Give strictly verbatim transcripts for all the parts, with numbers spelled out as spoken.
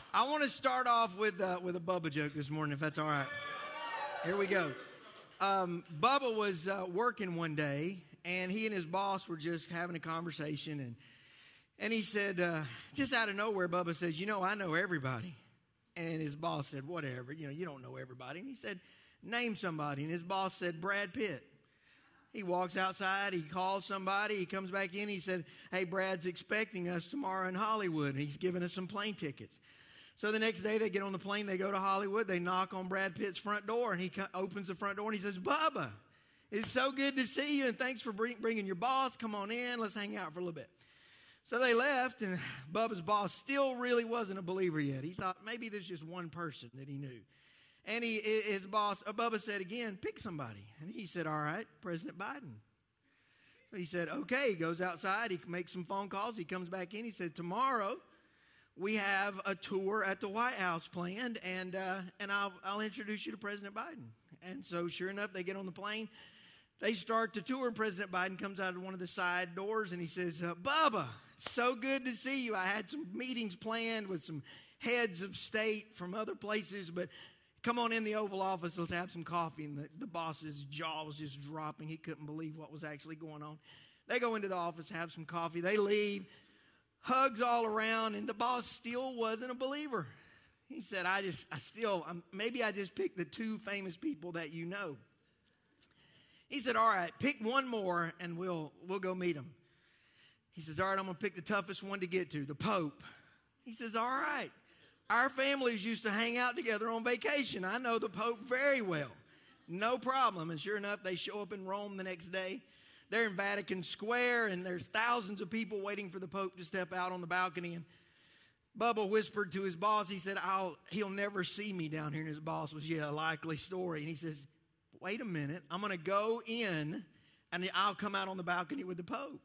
I want to start off with uh, with a Bubba joke this morning, if that's all right. Here we go. Um, Bubba was uh, working one day, and he and his boss were just having a conversation, and and he said, uh, just out of nowhere, Bubba says, "You know, I know everybody." And his boss said, "Whatever, you know, you don't know everybody." And he said, "Name somebody." And his boss said, "Brad Pitt." He walks outside, he calls somebody, he comes back in, he said, "Hey, Brad's expecting us tomorrow in Hollywood, and he's giving us some plane tickets." So the next day they get on the plane, they go to Hollywood, they knock on Brad Pitt's front door, and he opens the front door and he says, "Bubba, it's so good to see you, and thanks for bring, bringing your boss. Come on in, let's hang out for a little bit." So they left, and Bubba's boss still really wasn't a believer yet. He thought maybe there's just one person that he knew. And he, his boss, Bubba said again, "Pick somebody." And he said, "All right, President Biden." He said, "Okay." He goes outside, he makes some phone calls, he comes back in, he said, "Tomorrow we have a tour at the White House planned, and uh, and I'll, I'll introduce you to President Biden." And so sure enough, they get on the plane, they start the tour, and President Biden comes out of one of the side doors, and he says, uh, "Bubba, so good to see you. I had some meetings planned with some heads of state from other places, but come on in the Oval Office, let's have some coffee." And the, the boss's jaw was just dropping. He couldn't believe what was actually going on. They go into the office, have some coffee, they leave, hugs all around, and the boss still wasn't a believer. He said, I just, I still, I'm, maybe I just picked the two famous people that you know. He said, "All right, pick one more, and we'll we'll go meet them." He says, "All right, I'm going to pick the toughest one to get to, the Pope." He says, "All right. Our families used to hang out together on vacation. I know the Pope very well. No problem." And sure enough, they show up in Rome the next day. They're in Vatican Square, and there's thousands of people waiting for the Pope to step out on the balcony. And Bubba whispered to his boss, he said, I'll, he'll never see me down here. And his boss was, "Yeah, a likely story." And he says, "Wait a minute. I'm going to go in, and I'll come out on the balcony with the Pope."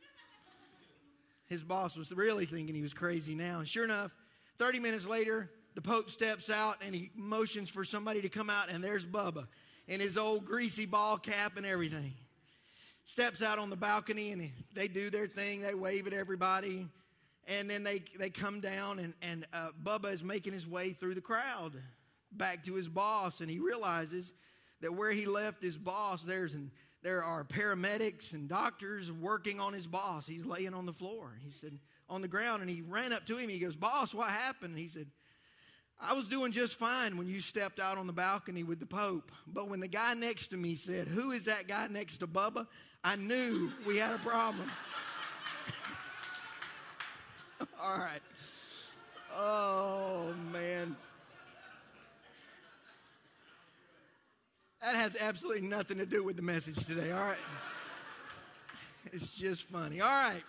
His boss was really thinking he was crazy now. And sure enough, thirty minutes later, the Pope steps out, and he motions for somebody to come out, and there's Bubba in his old greasy ball cap and everything. Steps out on the balcony, and they do their thing. They wave at everybody, and then they, they come down, and, and uh, Bubba is making his way through the crowd back to his boss, and he realizes that where he left his boss, there's an, there are paramedics and doctors working on his boss. He's laying on the floor. He said, on the ground, and he ran up to him. He goes, "Boss, what happened?" And he said, "I was doing just fine when you stepped out on the balcony with the Pope. But when the guy next to me said, 'Who is that guy next to Bubba?' I knew we had a problem." All right. Oh, man. That has absolutely nothing to do with the message today, all right? It's just funny. All right.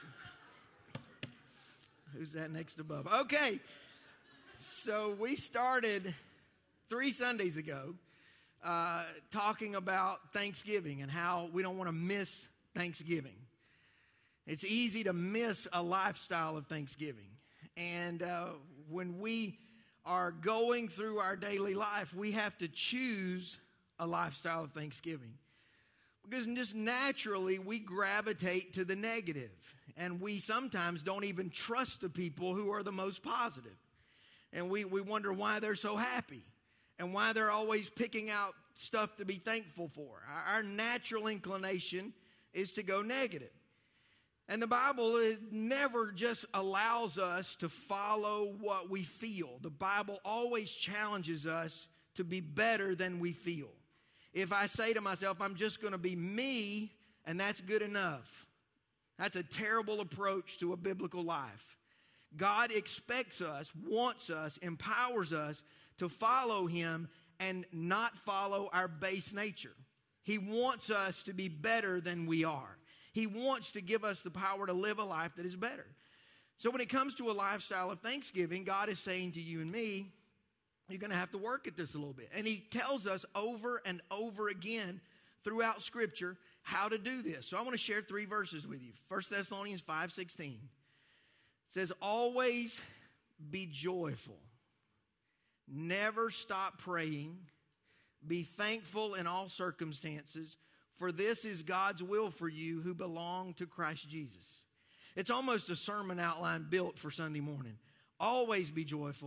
Who's that next to Bubba? Okay. So we started three Sundays ago uh, talking about Thanksgiving and how we don't want to miss Thanksgiving. It's easy to miss a lifestyle of Thanksgiving. And uh, when we are going through our daily life, we have to choose a lifestyle of Thanksgiving. Because just naturally, we gravitate to the negative. And we sometimes don't even trust the people who are the most positive. And we, we wonder why they're so happy and why they're always picking out stuff to be thankful for. Our, our natural inclination is to go negative. And the Bible it never just allows us to follow what we feel. The Bible always challenges us to be better than we feel. If I say to myself, I'm just going to be me, and that's good enough, that's a terrible approach to a biblical life. God expects us, wants us, empowers us to follow Him and not follow our base nature. He wants us to be better than we are. He wants to give us the power to live a life that is better. So when it comes to a lifestyle of Thanksgiving, God is saying to you and me, you're going to have to work at this a little bit. And He tells us over and over again throughout Scripture how to do this. So I want to share three verses with you. First Thessalonians five sixteen. It says, always be joyful. Never stop praying. Be thankful in all circumstances, for this is God's will for you who belong to Christ Jesus. It's almost a sermon outline built for Sunday morning. Always be joyful.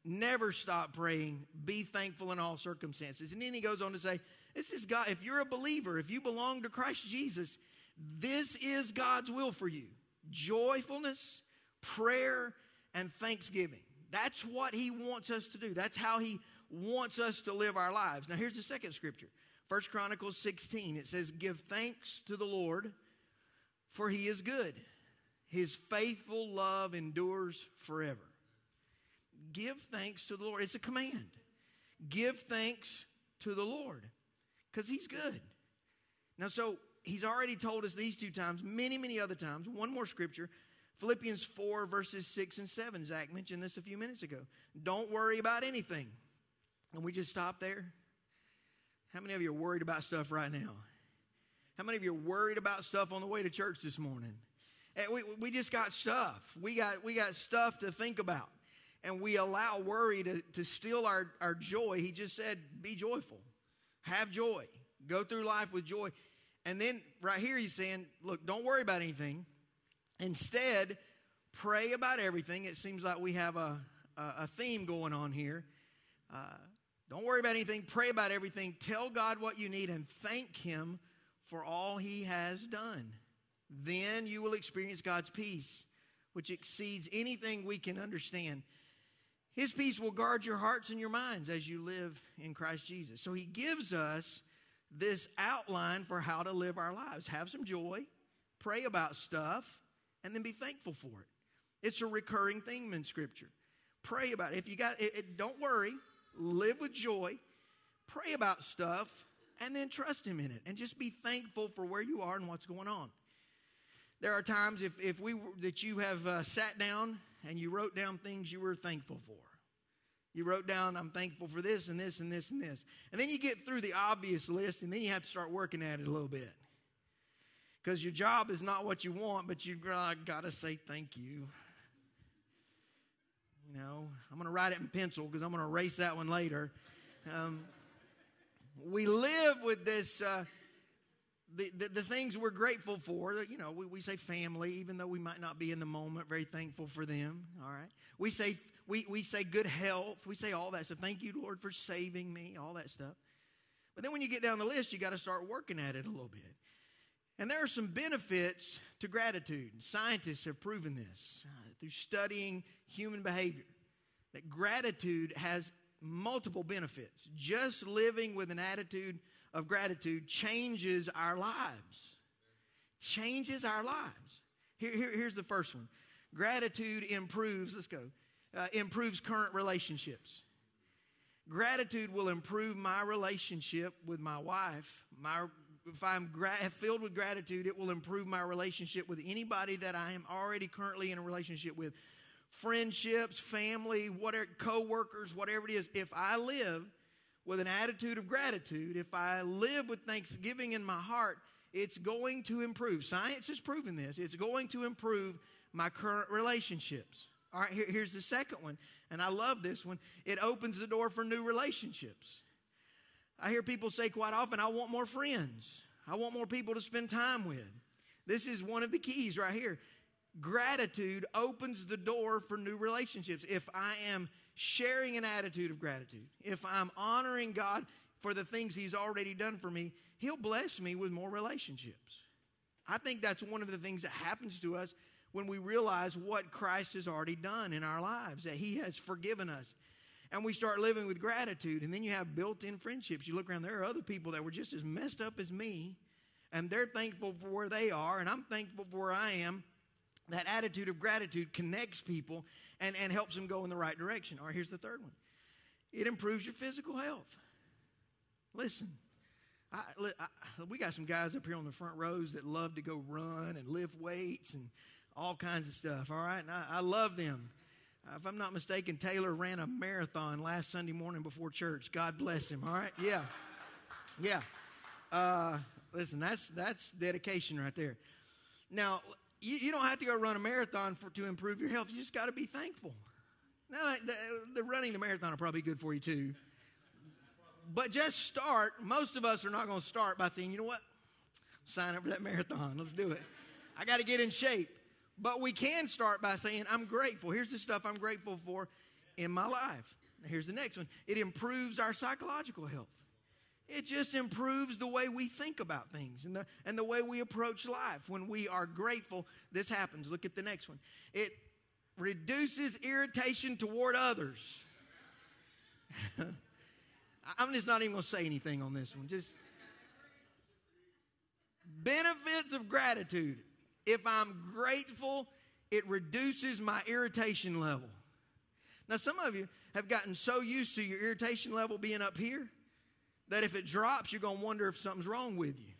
Never stop praying. Be thankful in all circumstances. And then he goes on to say, this is God. If you're a believer, if you belong to Christ Jesus, this is God's will for you. Joyfulness, prayer, and thanksgiving. That's what he wants us to do. That's how he wants us to live our lives. Now here's the second scripture. First Chronicles sixteen. It says, give thanks to the Lord, for he is good. His faithful love endures forever. Give thanks to the Lord. It's a command. Give thanks to the Lord, because he's good. Now, so he's already told us these two times, many, many other times. One more scripture, Philippians four, verses six and seven. Zach mentioned this a few minutes ago. Don't worry about anything. And we just stop there. How many of you are worried about stuff right now? How many of you are worried about stuff on the way to church this morning? We, we just got stuff. We got, we got stuff to think about. And we allow worry to, to steal our, our joy. He just said, be joyful. Have joy. Go through life with joy. And then right here he's saying, look, don't worry about anything. Instead, pray about everything. It seems like we have a, a, a theme going on here. Uh, don't worry about anything. Pray about everything. Tell God what you need and thank him for all he has done. Then you will experience God's peace, which exceeds anything we can understand. His peace will guard your hearts and your minds as you live in Christ Jesus. So he gives us this outline for how to live our lives. Have some joy, pray about stuff, and then be thankful for it. It's a recurring theme in Scripture. Pray about it. If you got it, it don't worry. Live with joy. Pray about stuff, and then trust him in it. And just be thankful for where you are and what's going on. There are times if, if we that you have uh, sat down and you wrote down things you were thankful for. You wrote down, I'm thankful for this and this and this and this. And then you get through the obvious list, and then you have to start working at it a little bit. Because your job is not what you want, but you uh, got to say thank you. You know, I'm going to write it in pencil because I'm going to erase that one later. Um, we live with this, uh, the, the, the things we're grateful for. You know, we, we say family, even though we might not be in the moment very thankful for them. All right. We say we, we say good health. We say all that stuff. Thank you, Lord, for saving me, all that stuff. But then when you get down the list, you got to start working at it a little bit. And there are some benefits to gratitude. Scientists have proven this uh, through studying human behavior, that gratitude has multiple benefits. Just living with an attitude of gratitude changes our lives. Changes our lives. Here, here, here's the first one. Gratitude improves, let's go, uh, improves current relationships. Gratitude will improve my relationship with my wife. My If I'm gra- filled with gratitude, it will improve my relationship with anybody that I am already currently in a relationship with. Friendships, family, whatever, co-workers, whatever it is. If I live with an attitude of gratitude, if I live with thanksgiving in my heart, it's going to improve. Science has proven this. It's going to improve my current relationships. All right, here, here's the second one, and I love this one. It opens the door for new relationships. I hear people say quite often, I want more friends. I want more people to spend time with. This is one of the keys right here. Gratitude opens the door for new relationships. If I am sharing an attitude of gratitude, if I'm honoring God for the things he's already done for me, he'll bless me with more relationships. I think that's one of the things that happens to us when we realize what Christ has already done in our lives, that he has forgiven us. And we start living with gratitude, and then you have built-in friendships. You look around, there are other people that were just as messed up as me, and they're thankful for where they are, and I'm thankful for where I am. That attitude of gratitude connects people and, and helps them go in the right direction. All right, here's the third one. It improves your physical health. Listen, I, I, we got some guys up here on the front rows that love to go run and lift weights and all kinds of stuff, all right? And I, I love them. Uh, if I'm not mistaken, Taylor ran a marathon last Sunday morning before church. God bless him, all right? Yeah. Yeah. Uh, listen, that's that's dedication right there. Now, you, you don't have to go run a marathon for, to improve your health. You just got to be thankful. Now, the, the running the marathon are probably good for you too. But just start. Most of us are not going to start by saying, you know what? Sign up for that marathon. Let's do it. I got to get in shape. But we can start by saying, I'm grateful. Here's the stuff I'm grateful for. in my life. Now, here's the next one. It improves our psychological health. It just improves the way we think about things and the, and the way we approach life. When we are grateful, this happens. Look at the next one. It reduces irritation toward others. I'm just not even going to say anything on this one. Just benefits of gratitude. If I'm grateful, it reduces my irritation level. Now, some of you have gotten so used to your irritation level being up here that if it drops, you're going to wonder if something's wrong with you.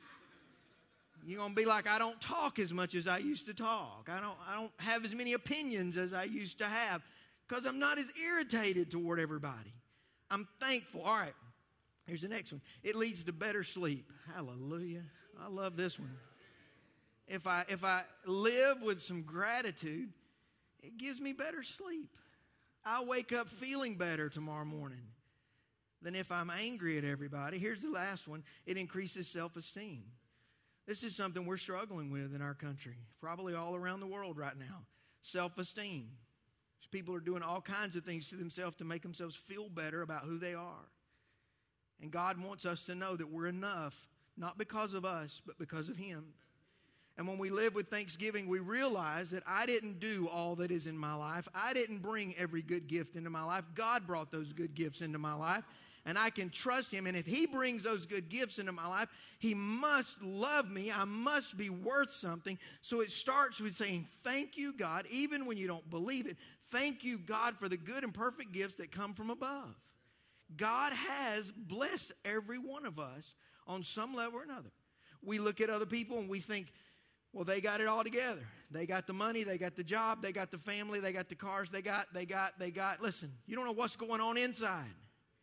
You're going to be like, I don't talk as much as I used to talk. I don't, I don't have as many opinions as I used to have because I'm not as irritated toward everybody. I'm thankful. All right, here's the next one. It leads to better sleep. Hallelujah. I love this one. If I, if I live with some gratitude, it gives me better sleep. I wake up feeling better tomorrow morning than if I'm angry at everybody. Here's the last one. It increases self-esteem. This is something we're struggling with in our country, probably all around the world right now. Self-esteem. People are doing all kinds of things to themselves to make themselves feel better about who they are. And God wants us to know that we're enough, not because of us, but because of Him. And when we live with thanksgiving, we realize that I didn't do all that is in my life. I didn't bring every good gift into my life. God brought those good gifts into my life. And I can trust Him. And if He brings those good gifts into my life, He must love me. I must be worth something. So it starts with saying, thank you, God, even when you don't believe it. Thank you, God, for the good and perfect gifts that come from above. God has blessed every one of us on some level or another. We look at other people and we think, well, they got it all together. They got the money, they got the job, they got the family, they got the cars, they got, they got, they got. Listen, you don't know what's going on inside.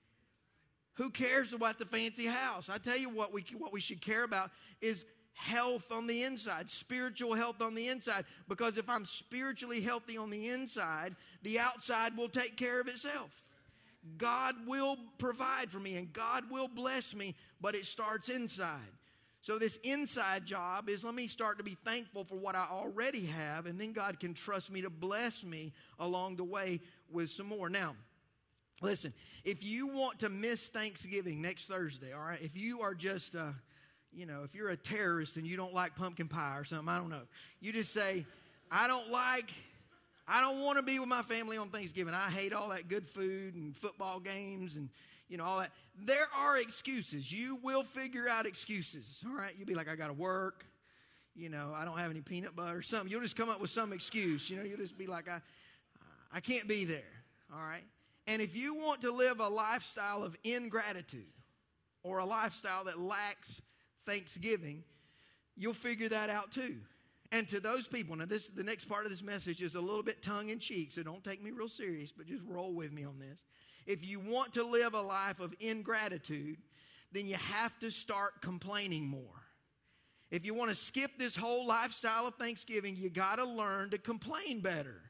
Who cares about the fancy house? I tell you what we, what we should care about is health on the inside, spiritual health on the inside. Because if I'm spiritually healthy on the inside, the outside will take care of itself. God will provide for me and God will bless me, but it starts inside. So this inside job is, let me start to be thankful for what I already have, and then God can trust me to bless me along the way with some more. Now, listen, if you want to miss Thanksgiving next Thursday, all right, if you are just, uh, you know, if you're a terrorist and you don't like pumpkin pie or something, I don't know. You just say, I don't like, I don't want to be with my family on Thanksgiving. I hate all that good food and football games and, you know, all that. There are excuses. You will figure out excuses, all right? You'll be like, I got to work. You know, I don't have any peanut butter or something. You'll just come up with some excuse. You know, you'll just be like, I, I can't be there, all right? And if you want to live a lifestyle of ingratitude or a lifestyle that lacks thanksgiving, you'll figure that out too. And to those people, now this, the next part of this message is a little bit tongue-in-cheek, so don't take me real serious, but just roll with me on this. If you want to live a life of ingratitude, then you have to start complaining more. If you want to skip this whole lifestyle of Thanksgiving, you got to learn to complain better.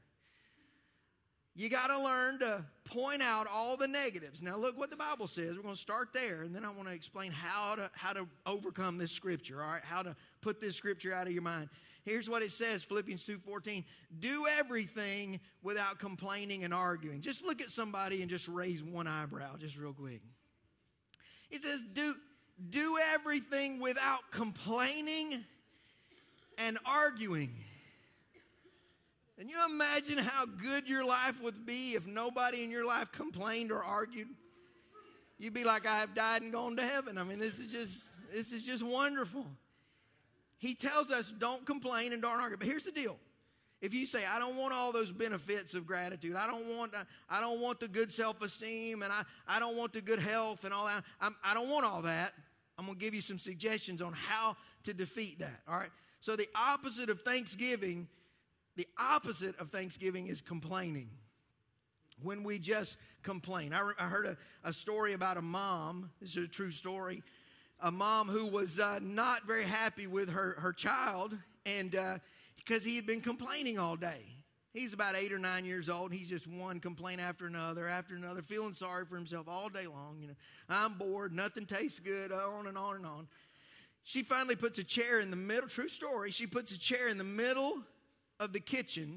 You got to learn to point out all the negatives. Now, look what the Bible says. We're going to start there, and then I want to explain how to how to overcome this scripture, all right? How to put this scripture out of your mind. Here's what it says, Philippians two fourteen. Do everything without complaining and arguing. Just look at somebody and just raise one eyebrow just real quick. It says, do, do everything without complaining and arguing. Can you imagine how good your life would be if nobody in your life complained or argued? You'd be like, I have died and gone to heaven. I mean, this is just, this is just wonderful. He tells us don't complain and don't argue. But here's the deal. If you say, I don't want all those benefits of gratitude, I don't want, I don't want the good self-esteem, and I, I don't want the good health and all that, I'm, I don't want all that, I'm going to give you some suggestions on how to defeat that, all right? So the opposite of thanksgiving, the opposite of thanksgiving is complaining. When we just complain. I, re- I heard a, a story about a mom, this is a true story, a mom who was uh, not very happy with her, her child, and uh, because he had been complaining all day. He's about eight or nine years old. He's just one complaint after another, after another, feeling sorry for himself all day long. You know, I'm bored, nothing tastes good, on and on and on. She finally puts a chair in the middle, true story, she puts a chair in the middle of the kitchen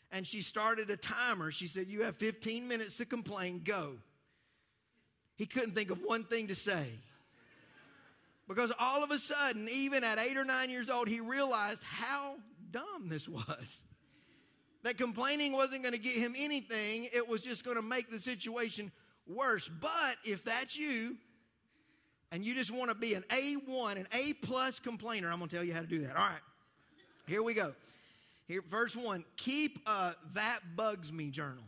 And she started a timer. She said, you have fifteen minutes to complain. Go. He couldn't think of one thing to say. Because all of a sudden, even at eight or nine years old, he realized how dumb this was. That complaining wasn't going to get him anything. It was just going to make the situation worse. But if that's you, and you just want to be an A one, an A plus complainer, I'm going to tell you how to do that. All right, here we go. Here, verse one, keep a That Bugs Me journal.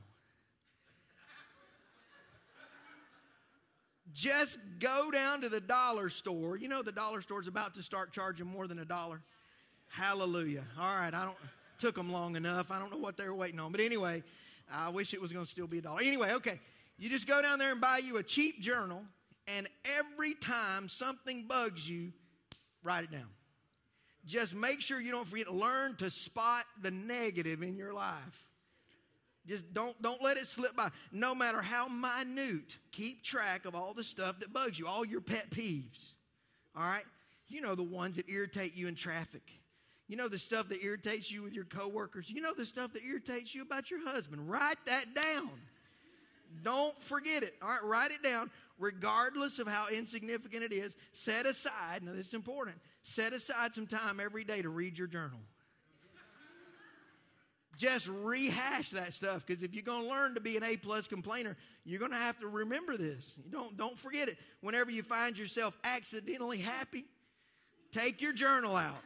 Just go down to the dollar store. You know the dollar store's about to start charging more than a dollar. Hallelujah. All right, I don't, took them long enough. I don't know what they were waiting on. But anyway, I wish it was going to still be a dollar. Anyway, okay, you just go down there and buy you a cheap journal, and every time something bugs you, write it down. Just make sure you don't forget to learn to spot the negative in your life. Just don't, don't let it slip by. No matter how minute, keep track of all the stuff that bugs you, all your pet peeves. All right? You know the ones that irritate you in traffic. You know the stuff that irritates you with your coworkers. You know the stuff that irritates you about your husband. Write that down. Don't forget it. All right, write it down. Regardless of how insignificant it is, set aside, now this is important, set aside some time every day to read your journal. Just rehash that stuff, because if you're going to learn to be an A-plus complainer, you're going to have to remember this. You don't, don't forget it. Whenever you find yourself accidentally happy, take your journal out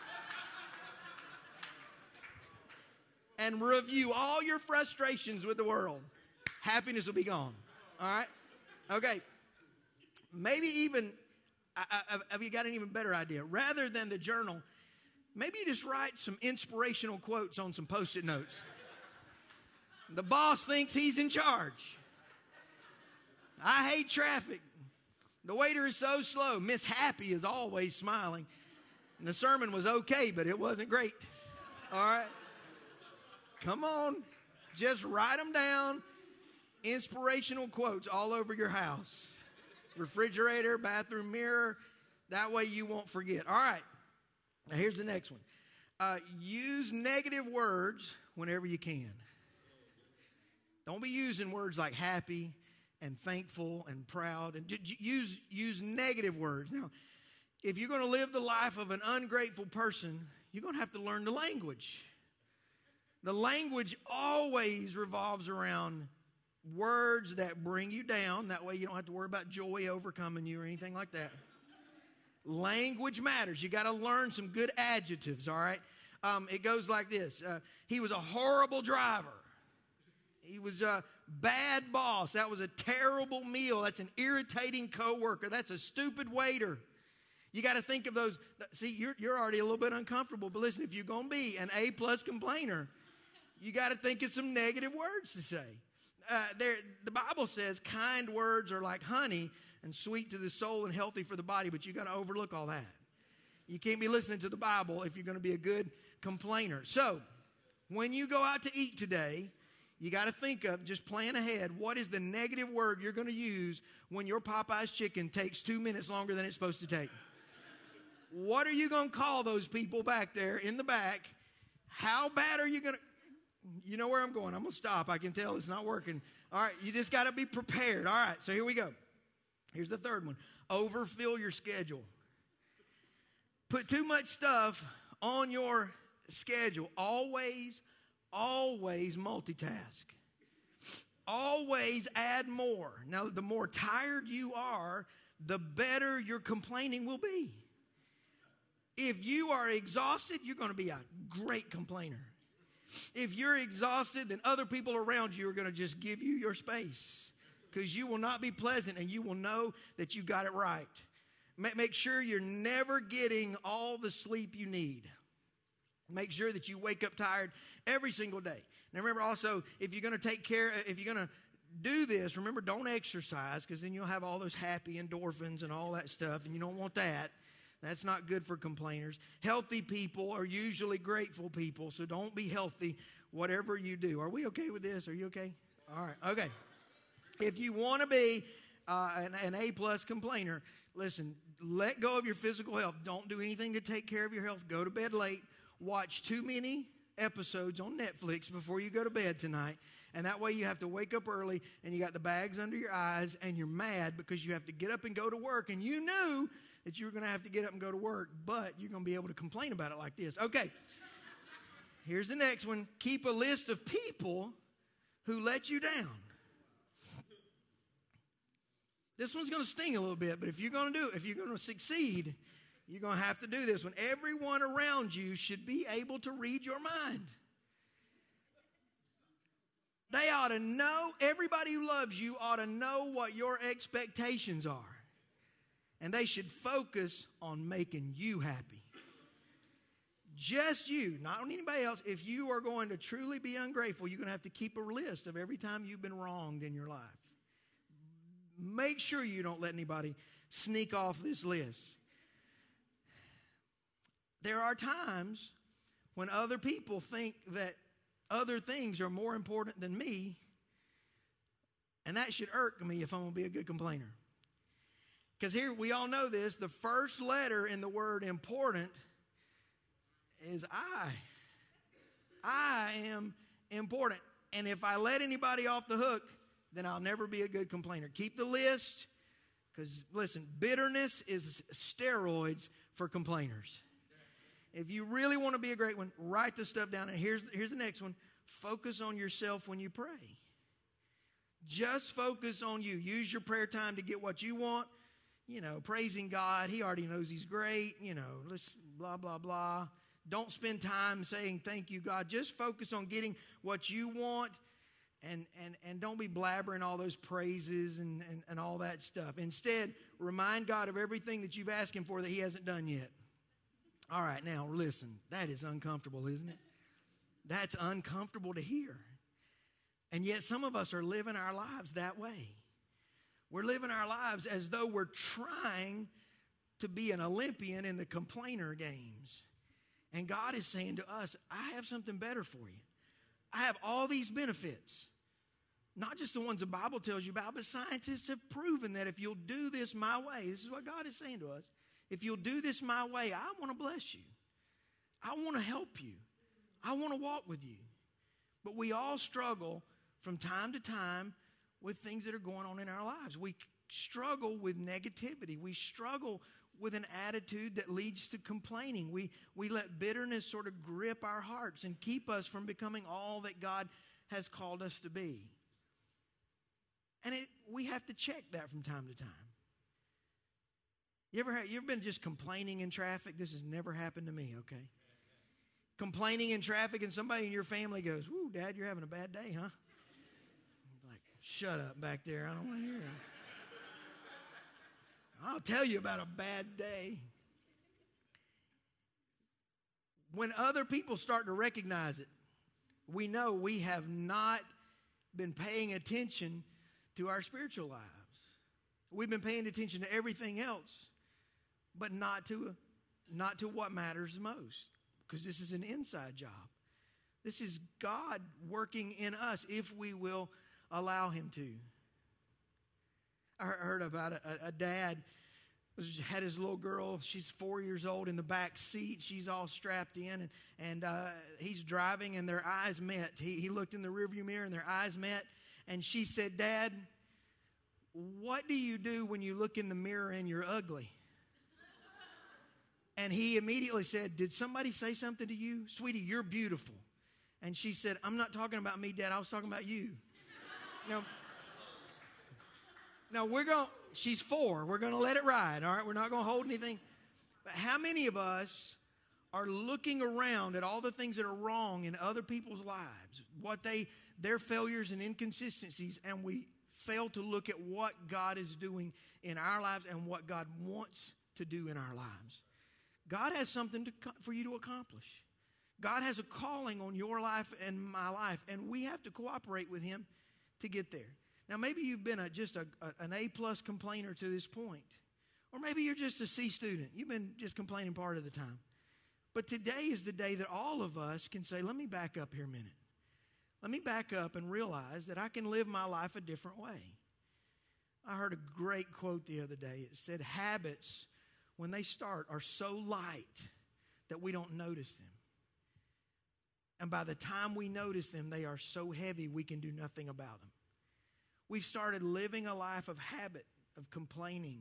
and review all your frustrations with the world. Happiness will be gone. All right? Okay. Maybe even, I, I, have you got an even better idea? Rather than the journal, maybe you just write some inspirational quotes on some Post-it notes. The boss thinks he's in charge. I hate traffic. The waiter is so slow. Miss Happy is always smiling. And the sermon was okay, but it wasn't great. All right? Come on. Just write them down. Inspirational quotes all over your house. Refrigerator, bathroom mirror. That way you won't forget. All right. Now here's the next one. Uh, use negative words whenever you can. Don't be using words like happy and thankful and proud. And j- j- use, use negative words. Now, if you're going to live the life of an ungrateful person, you're going to have to learn the language. The language always revolves around words that bring you down. That way you don't have to worry about joy overcoming you or anything like that. Language matters. You got to learn some good adjectives, all right? Um, it goes like this. Uh, he was a horrible driver. He was a bad boss. That was a terrible meal. That's an irritating coworker. That's a stupid waiter. You got to think of those. See, you're, you're already a little bit uncomfortable, but listen, if you're going to be an A-plus complainer, you got to think of some negative words to say. Uh, there, the Bible says kind words are like honey and sweet to the soul and healthy for the body, but you got to overlook all that. You can't be listening to the Bible if you're going to be a good complainer. So, when you go out to eat today, you got to think of, just plan ahead, what is the negative word you're going to use when your Popeye's chicken takes two minutes longer than it's supposed to take? What are you going to call those people back there in the back? How bad are you going to... You know where I'm going. I'm going to stop. I can tell it's not working. All right, you just got to be prepared. All right, so here we go. Here's the third one. Overfill your schedule. Put too much stuff on your schedule. Always, always multitask. Always add more. Now, the more tired you are, the better your complaining will be. If you are exhausted, you're going to be a great complainer. If you're exhausted, then other people around you are going to just give you your space, because you will not be pleasant and you will know that you got it right. Make sure you're never getting all the sleep you need. Make sure that you wake up tired every single day. Now remember also, if you're going to take care, if you're going to do this, remember, don't exercise, because then you'll have all those happy endorphins and all that stuff, and you don't want that. That's not good for complainers. Healthy people are usually grateful people, so don't be healthy whatever you do. Are we okay with this? Are you okay? All right, okay. If you want to be uh, an, an A-plus complainer, listen, let go of your physical health. Don't do anything to take care of your health. Go to bed late. Watch too many episodes on Netflix before you go to bed tonight. And that way you have to wake up early and you got the bags under your eyes and you're mad because you have to get up and go to work. And you knew that you were going to have to get up and go to work, but you're going to be able to complain about it like this. Okay, here's the next one. Keep a list of people who let you down. This one's going to sting a little bit, but if you're going to do it, if you're going to succeed, you're going to have to do this one. Everyone around you should be able to read your mind. They ought to know, everybody who loves you ought to know what your expectations are. And they should focus on making you happy. Just you, not on anybody else. If you are going to truly be ungrateful, you're going to have to keep a list of every time you've been wronged in your life. Make sure you don't let anybody sneak off this list. There are times when other people think that other things are more important than me, and that should irk me if I'm going to be a good complainer. Because here, we all know this, the first letter in the word important is I. I am important. And if I let anybody off the hook, then I'll never be a good complainer. Keep the list, because listen, bitterness is steroids for complainers. If you really want to be a great one, write the stuff down. And here's, here's the next one. Focus on yourself when you pray. Just focus on you. Use your prayer time to get what you want. You know, praising God. He already knows He's great. You know, let's blah, blah, blah. Don't spend time saying thank you, God. Just focus on getting what you want. And, and, and don't be blabbering all those praises and, and, and all that stuff. Instead, remind God of everything that you've asked Him for that He hasn't done yet. All right, now listen, that is uncomfortable, isn't it? That's uncomfortable to hear. And yet some of us are living our lives that way. We're living our lives as though we're trying to be an Olympian in the complainer games. And God is saying to us, I have something better for you. I have all these benefits. Not just the ones the Bible tells you about, but scientists have proven that if you'll do this my way, this is what God is saying to us. If you'll do this my way, I want to bless you. I want to help you. I want to walk with you. But we all struggle from time to time with things that are going on in our lives. We struggle with negativity. We struggle with an attitude that leads to complaining. We, we let bitterness sort of grip our hearts and keep us from becoming all that God has called us to be. And it, we have to check that from time to time. You ever, had, you ever been just complaining in traffic? This has never happened to me, okay? Complaining in traffic and somebody in your family goes, "Woo, Dad, you're having a bad day, huh?" Like, shut up back there. I don't want to hear it. I'll tell you about a bad day. When other people start to recognize it, we know we have not been paying attention to our spiritual lives. We've been paying attention to everything else, but not to, not to what matters most, because this is an inside job. This is God working in us if we will allow Him to. I heard about a, a dad was, had his little girl. She's four years old in the back seat. She's all strapped in, and, and uh, he's driving, and their eyes met. He, he looked in the rearview mirror, and their eyes met, and she said, "Dad, what do you do when you look in the mirror and you're ugly?" And he immediately said, "Did somebody say something to you? Sweetie, you're beautiful." And she said, "I'm not talking about me, Dad. I was talking about you." Now, now we're going, she's four. We're going to let it ride, all right? We're not going to hold anything. But how many of us are looking around at all the things that are wrong in other people's lives, what they, their failures and inconsistencies, and we fail to look at what God is doing in our lives and what God wants to do in our lives? God has something to, for you to accomplish. God has a calling on your life and my life, and we have to cooperate with Him to get there. Now, maybe you've been a, just a, a, an A-plus complainer to this point, or maybe you're just a C student. You've been just complaining part of the time. But today is the day that all of us can say, let me back up here a minute. Let me back up and realize that I can live my life a different way. I heard a great quote the other day. It said, habits, when they start, are so light that we don't notice them. And by the time we notice them, they are so heavy we can do nothing about them. We've started living a life of habit, of complaining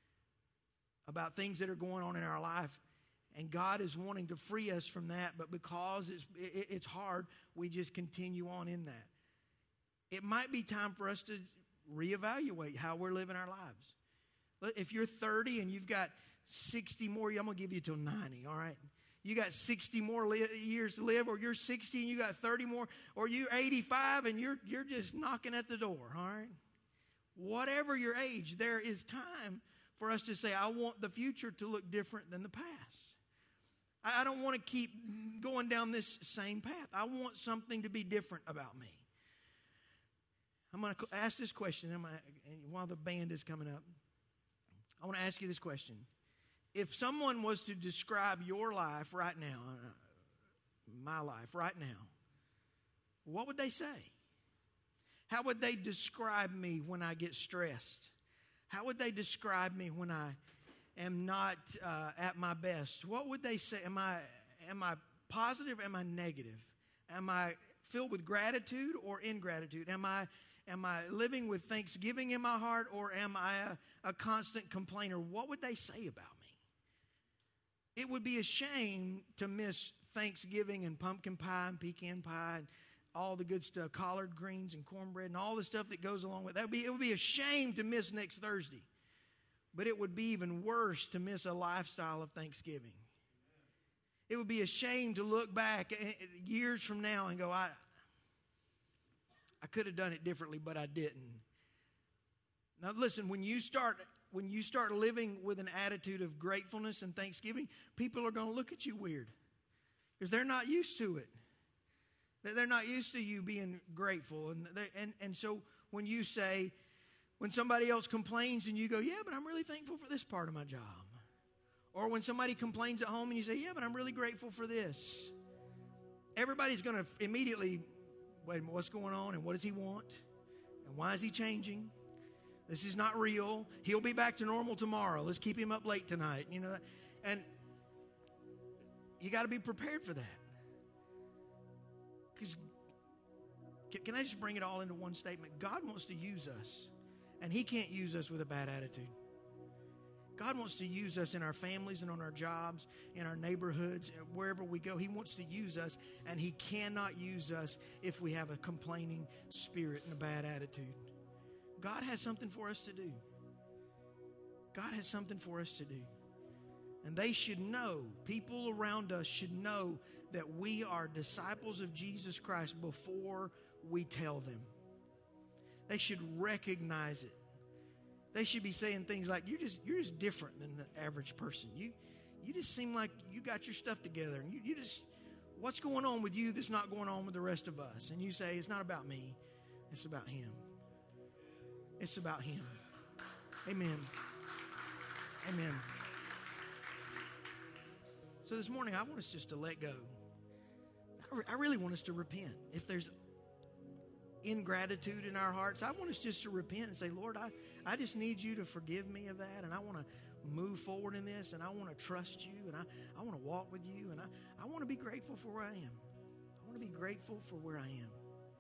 about things that are going on in our life. And God is wanting to free us from that, but because it's, it, it's hard, we just continue on in that. It might be time for us to reevaluate how we're living our lives. If you're thirty and you've got sixty more, I'm going to give you till ninety, all right? You got sixty more li- years to live, or you're sixty and you got thirty more, or you're eighty-five and you're, you're just knocking at the door, all right? Whatever your age, there is time for us to say, I want the future to look different than the past. I don't want to keep going down this same path. I want something to be different about me. I'm going to ask this question I'm gonna, while the band is coming up. I want to ask you this question. If someone was to describe your life right now, my life right now, what would they say? How would they describe me when I get stressed? How would they describe me when I am not uh, at my best? What would they say? Am I, am I positive? Am I negative? Am I filled with gratitude or ingratitude? Am I Am I living with thanksgiving in my heart, or am I a, a constant complainer? What would they say about me? It would be a shame to miss Thanksgiving and pumpkin pie and pecan pie and all the good stuff, collard greens and cornbread and all the stuff that goes along with that. Would be, it would be a shame to miss next Thursday. But it would be even worse to miss a lifestyle of Thanksgiving. It would be a shame to look back years from now and go, I... I could have done it differently, but I didn't. Now listen, when you start when you start living with an attitude of gratefulness and thanksgiving, people are going to look at you weird because they're not used to it. They're not used to you being grateful. And, they, and, and so when you say, when somebody else complains and you go, yeah, but I'm really thankful for this part of my job. Or when somebody complains at home and you say, yeah, but I'm really grateful for this. Everybody's going to immediately... Wait a minute, what's going on and what does he want? And why is he changing? This is not real. He'll be back to normal tomorrow. Let's keep him up late tonight. You know, and you got to be prepared for that. Because can I just bring it all into one statement? God wants to use us, and he can't use us with a bad attitude. God wants to use us in our families and on our jobs, in our neighborhoods, wherever we go. He wants to use us, and he cannot use us if we have a complaining spirit and a bad attitude. God has something for us to do. God has something for us to do. And they should know, people around us should know that we are disciples of Jesus Christ before we tell them. They should recognize it. They should be saying things like, you're just you're just different than the average person. You you just seem like you got your stuff together. And you, you just, what's going on with you that's not going on with the rest of us? And you say, it's not about me. It's about him. It's about him. Amen. Amen. So this morning, I want us just to let go. I, re- I really want us to repent. If there's ingratitude in our hearts, I want us just to repent and say, Lord, I, I just need you to forgive me of that, and I want to move forward in this, and I want to trust you, and I, I want to walk with you, and I, I want to be grateful for where I am. I want to be grateful for where I am.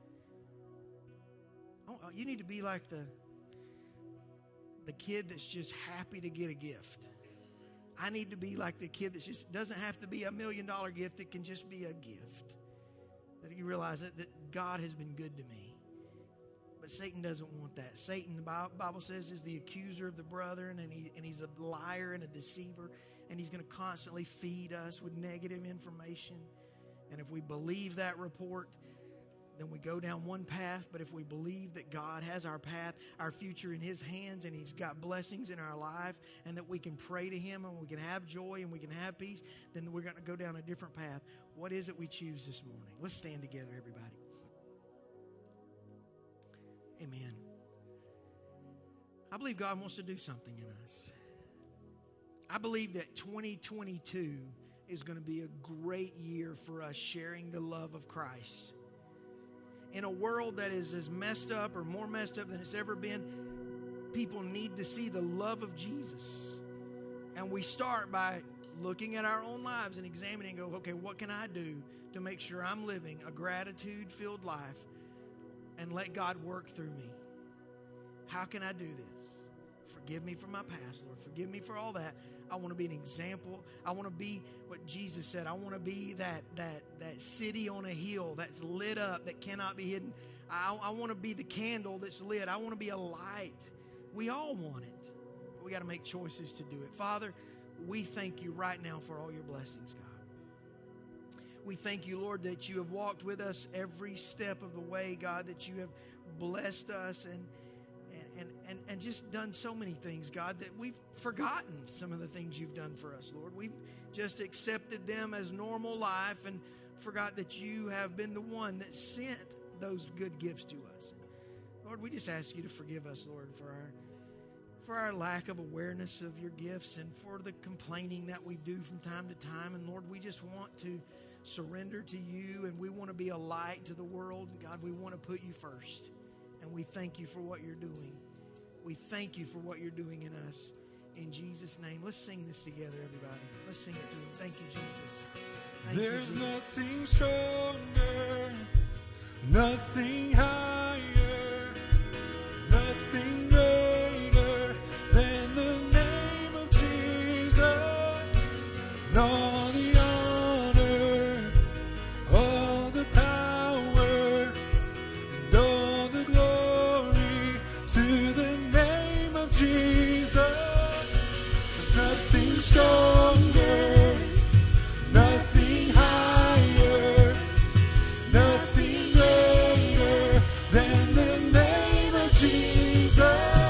I, you need to be like the, the kid that's just happy to get a gift. I need to be like the kid that just doesn't have to be a million dollar gift. It can just be a gift. That you realize that, that God has been good to me. But Satan doesn't want that. Satan, the Bible says, is the accuser of the brethren, and, he, and he's a liar and a deceiver, and he's going to constantly feed us with negative information. And if we believe that report, then we go down one path. But if we believe that God has our path, our future in his hands, and he's got blessings in our life, and that we can pray to him, and we can have joy, and we can have peace, then we're going to go down a different path. What is it we choose this morning? Let's stand together, everybody. Amen. I believe God wants to do something in us. I believe that twenty twenty-two is going to be a great year for us sharing the love of Christ. In a world that is as messed up or more messed up than it's ever been, people need to see the love of Jesus. And we start by looking at our own lives and examining and go, okay, what can I do to make sure I'm living a gratitude-filled life and let God work through me. How can I do this? Forgive me for my past, Lord. Forgive me for all that. I want to be an example. I want to be what Jesus said. I want to be that that that city on a hill that's lit up, that cannot be hidden. I, I want to be the candle that's lit. I want to be a light. We all want it. But we got to make choices to do it. Father, we thank you right now for all your blessings, God. We thank you, Lord, that you have walked with us every step of the way, God, that you have blessed us and And, and, and just done so many things, God, that we've forgotten some of the things you've done for us, Lord. We've just accepted them as normal life and forgot that you have been the one that sent those good gifts to us. And Lord, we just ask you to forgive us, Lord, for our for our lack of awareness of your gifts and for the complaining that we do from time to time. And Lord, we just want to surrender to you, and we want to be a light to the world. God, we want to put you first. And we thank you for what you're doing. We thank you for what you're doing in us. In Jesus' name. Let's sing this together, everybody. Let's sing it to him. Thank you, Jesus. Thank There's you, Jesus. nothing stronger, nothing higher, nothing greater than the name of Jesus. And all the honor, all the power, and all the glory to the name of Jesus. There's nothing stronger, nothing higher, nothing greater than the name of Jesus.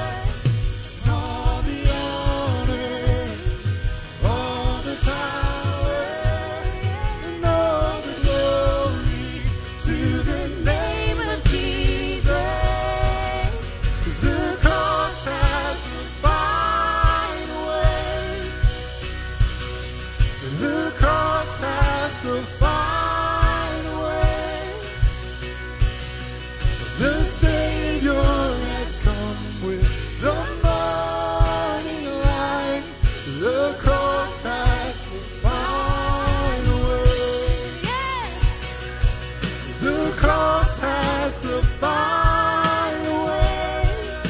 All the honor, all the power, and all the glory to the name of Jesus. 'Cause the cross has the final word. The cross has the final word. The Savior has come with the morning light. The cross has the final word. The cross has the final word.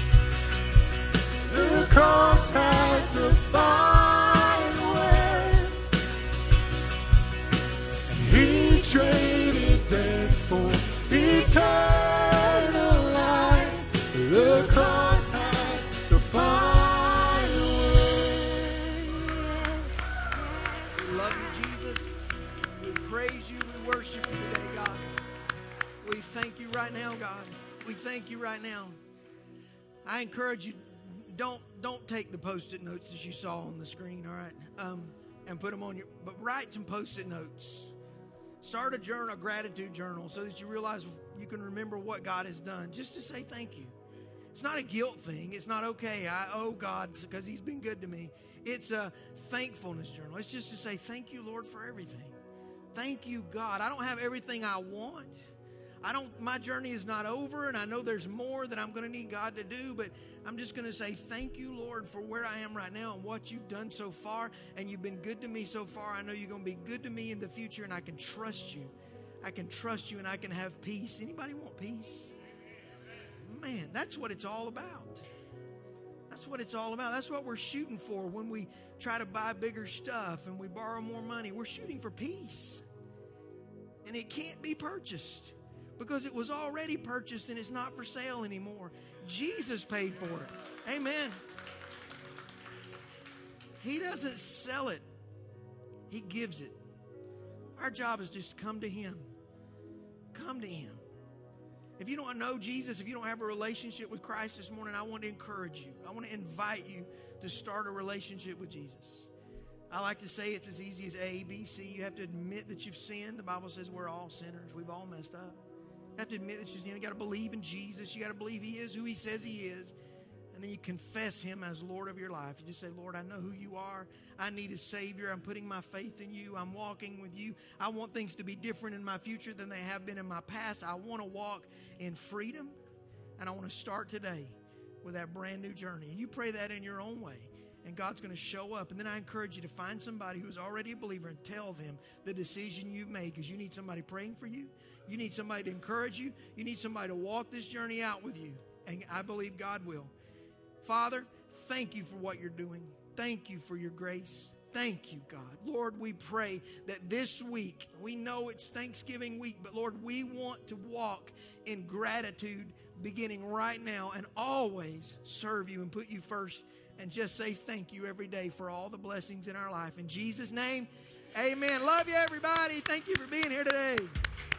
The cross has the final word. He traded death for eternal life. The cross has the final word. We love you, Jesus. We praise you. We worship you today, God. We thank you right now, God. We thank you right now. I encourage you, don't don't take the Post-it notes that you saw on the screen, all right, um, and put them on your, but write some Post-it notes. Start a journal, a gratitude journal, so that you realize you can remember what God has done, just to say thank you. It's not a guilt thing. It's not, okay, I owe God because he's been good to me. It's a thankfulness journal. It's just to say thank you, Lord, for everything. Thank you, God. I don't have everything I want. I don't, my journey is not over, and I know there's more that I'm going to need God to do, but I'm just going to say thank you, Lord, for where I am right now and what you've done so far, and you've been good to me so far. I know you're going to be good to me in the future, and I can trust you. I can trust you, and I can have peace. Anybody want peace? Man, that's what it's all about. That's what it's all about. That's what we're shooting for when we try to buy bigger stuff and we borrow more money. We're shooting for peace. And it can't be purchased because it was already purchased and it's not for sale anymore. Jesus paid for it. Amen. He doesn't sell it. He gives it. Our job is just to come to him. Come to him. If you don't know Jesus, if you don't have a relationship with Christ this morning, I want to encourage you. I want to invite you to start a relationship with Jesus. I like to say it's as easy as A, B, C. You have to admit that you've sinned. The Bible says we're all sinners. We've all messed up. You have to admit that you've sinned. You got to believe in Jesus. You got to believe he is who he says he is. And then you confess him as Lord of your life. You just say, Lord, I know who you are. I need a Savior. I'm putting my faith in you. I'm walking with you. I want things to be different in my future than they have been in my past. I want to walk in freedom. And I want to start today with that brand new journey. And you pray that in your own way. and God's going to show up. And then I encourage you to find somebody who's already a believer and tell them the decision you've made, because you need somebody praying for you. You need somebody to encourage you. You need somebody to walk this journey out with you. And I believe God will. Father, thank you for what you're doing. Thank you for your grace. Thank you, God. Lord, we pray that this week, we know it's Thanksgiving week, but Lord, we want to walk in gratitude beginning right now and always serve you and put you first and just say thank you every day for all the blessings in our life. In Jesus' name, amen. Love you, everybody. Thank you for being here today.